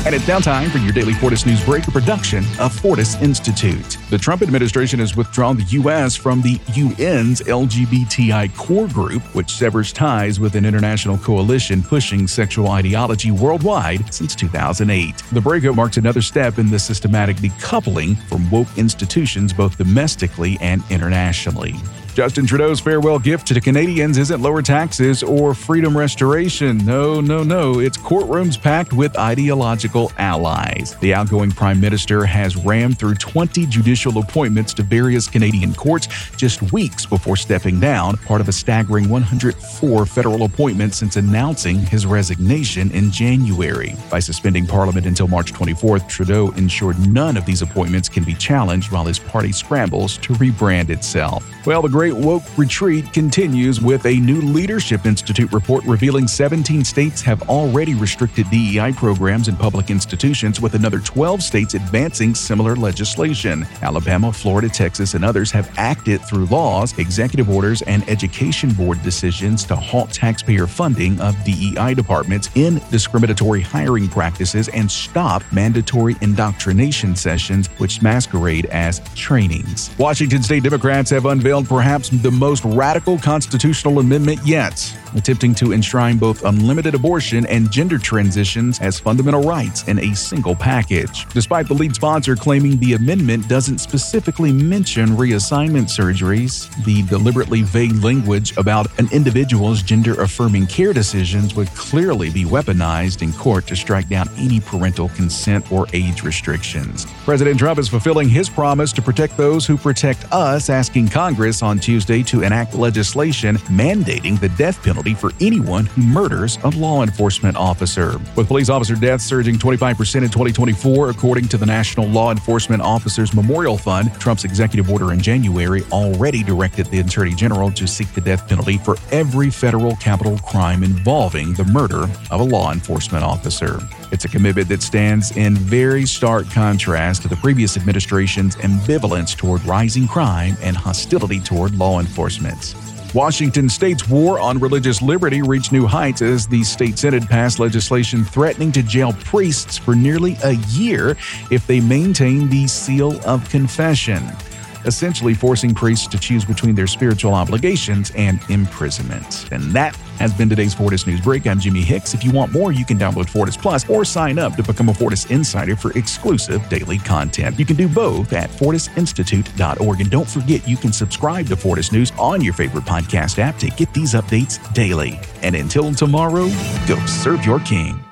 And it's now time for your daily Fortis News Break, a production of Fortis Institute. The Trump administration has withdrawn the U.S. from the UN's LGBTI core group, which severs ties with an international coalition pushing sexual ideology worldwide since 2008. The breakup marks another step in the systematic decoupling from woke institutions both domestically and internationally. Justin Trudeau's farewell gift to Canadians isn't lower taxes or freedom restoration. No. It's courtrooms packed with ideological allies. The outgoing prime minister has rammed through 20 judicial appointments to various Canadian courts just weeks before stepping down, part of a staggering 104 federal appointments since announcing his resignation in January. By suspending Parliament until March 24th, Trudeau ensured none of these appointments can be challenged while his party scrambles to rebrand itself. Well, the Great Woke Retreat continues with a new Leadership Institute report revealing 17 states have already restricted DEI programs in public institutions, with another 12 states advancing similar legislation. Alabama, Florida, Texas, and others have acted through laws, executive orders, and education board decisions to halt taxpayer funding of DEI departments in discriminatory hiring practices and stop mandatory indoctrination sessions, which masquerade as trainings. Washington state Democrats have unveiled perhaps the most radical constitutional amendment yet, attempting to enshrine both unlimited abortion and gender transitions as fundamental rights in a single package. Despite the lead sponsor claiming the amendment doesn't specifically mention reassignment surgeries, the deliberately vague language about an individual's gender-affirming care decisions would clearly be weaponized in court to strike down any parental consent or age restrictions. President Trump is fulfilling his promise to protect those who protect us, asking Congress on Tuesday to enact legislation mandating the death penalty for anyone who murders a law enforcement officer. With police officer deaths surging 25% in 2024, according to the National Law Enforcement Officers Memorial Fund, Trump's executive order in January already directed the Attorney General to seek the death penalty for every federal capital crime involving the murder of a law enforcement officer. It's a commitment that stands in very stark contrast to the previous administration's ambivalence toward rising crime and hostility toward law enforcement. Washington state's war on religious liberty reached new heights as the state Senate passed legislation threatening to jail priests for nearly a year if they maintain the seal of confession, essentially forcing priests to choose between their spiritual obligations and imprisonment. And that has been today's Fortis News Break. I'm Jimmy Hicks. If you want more, you can download Fortis Plus or sign up to become a Fortis Insider for exclusive daily content. You can do both at fortisinstitute.org. And don't forget, you can subscribe to Fortis News on your favorite podcast app to get these updates daily. And until tomorrow, go serve your king.